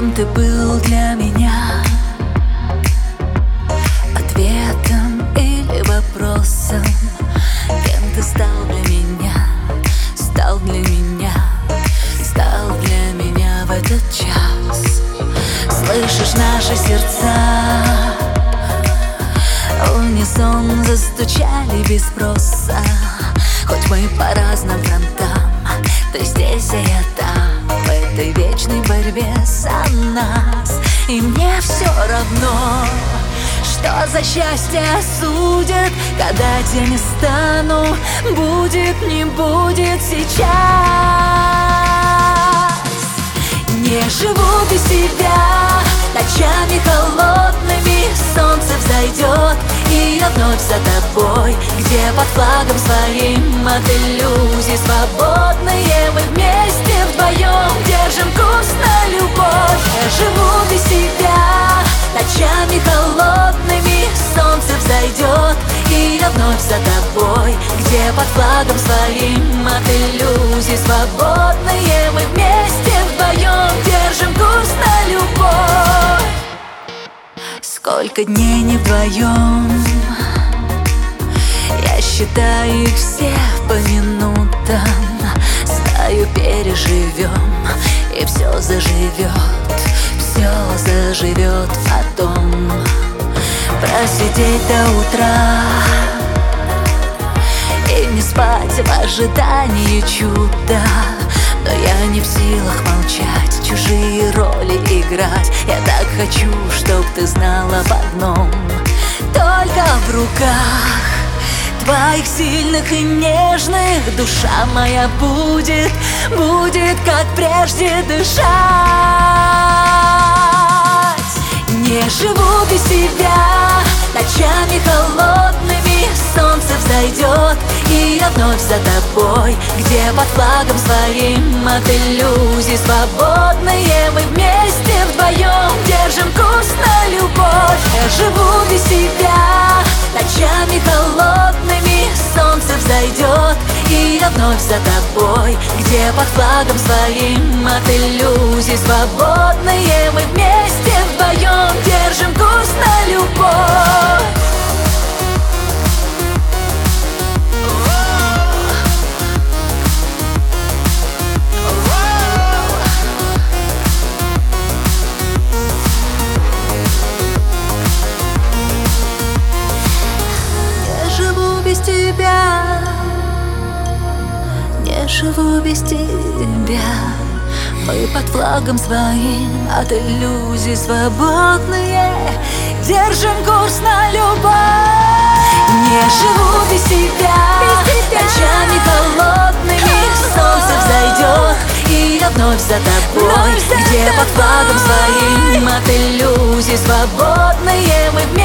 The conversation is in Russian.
Кем ты был для меня? Ответом или вопросом? Кем ты стал для меня? Стал для меня, стал для меня в этот час. Слышишь наши сердца? В унисон застучали без спроса. Хоть мы по разным фронтам, ты здесь, а я там, в этой вечной борьбе за нас. И мне все равно, что за счастье судят, когда тени стану. Будет, не будет сейчас. Не живу без тебя ночами холодными. Солнце взойдет, и я вновь за тобой, где под флагом своим от иллюзий свободные. Мы вместе вдвоем держим курс на любовь. Я живу без тебя ночами холодными. Солнце взойдет, и я вновь за тобой, где под флагом своим от иллюзий свободные. Мы вместе вдвоем держим курс на любовь. Сколько дней не вдвоем, я считаю их все по минутам. Знаю, переживем, и все заживет потом. Просидеть до утра и не спать в ожидании чуда. Но я не в силах молчать, чужие роли играть. Я так хочу, чтоб ты знала об одном: только в руках твоих сильных и нежных душа моя будет как прежде дышать. Не живу без тебя ночами холодными. Солнце взойдет, и я вновь за тобой, где под флагом своим от иллюзий свободные. Мы вместе вдвоем держим курс на любовь. Я живу без тебя ночами холодными. Солнце взойдет, и я вновь за тобой, где под флагом своим от иллюзий свободные. Мы вместе вдвоем держим курс на любовь. Не живу без тебя. Мы под флагом своим от иллюзий свободные, держим курс на любовь. Не живу без тебя ночами холодными. Солнце взойдет, и я вновь за тобой, где под флагом своим от иллюзий свободные. Мы вместе